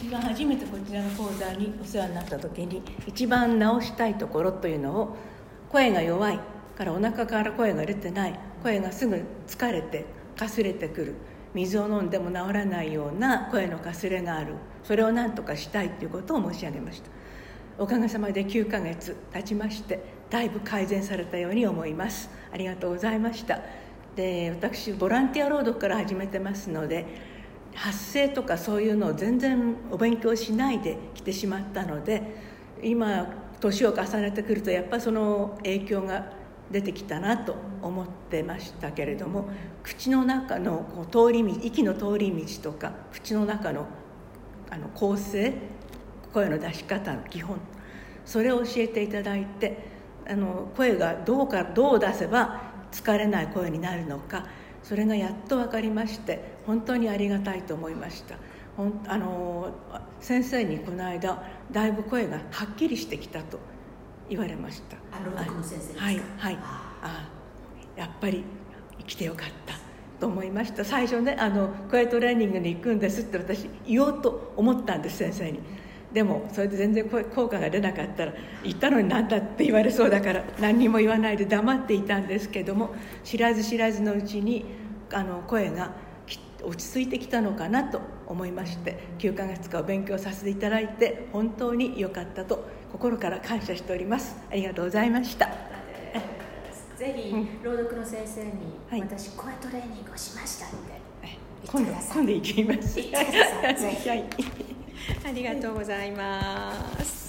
私が初めてこちらの講座にお世話になった時に一番直したいところというのを、声が弱いからお腹から声が出てない、声がすぐ疲れてかすれてくる、水を飲んでも治らないような声のかすれがある、それを何とかしたいということを申し上げました。おかげさまで9ヶ月経ちまして、だいぶ改善されたように思います。ありがとうございました。で、私ボランティア朗読から始めてますので、発声とかそういうのを全然お勉強しないで来てしまったので、今年を重ねてくるとやっぱりその影響が出てきたなと思ってましたけれども、口の中のこう通り道、息の通り道とか口の中の構成、声の出し方の基本、それを教えていただいて、声がどう出せば疲れない声になるのか、それがやっと分かりまして、本当にありがたいと思いました。先生にこの間だいぶ声がはっきりしてきたと言われました。 朗読の先生ですか？ はいはい。やっぱり生きてよかったと思いました。最初ね、声トレーニングに行くんですって私言おうと思ったんです、先生に。でもそれで全然効果が出なかったら、言ったのに何だって言われそうだから何にも言わないで黙っていたんですけども、知らず知らずのうちに声が落ち着いてきたのかなと思いまして、9ヶ月間お勉強させていただいて本当に良かったと心から感謝しております。ありがとうございました。 ぜひ朗読の先生に、私声トレーニングをしましたって今度行きます。 言ってください。ぜひはい、 ありがとうございます。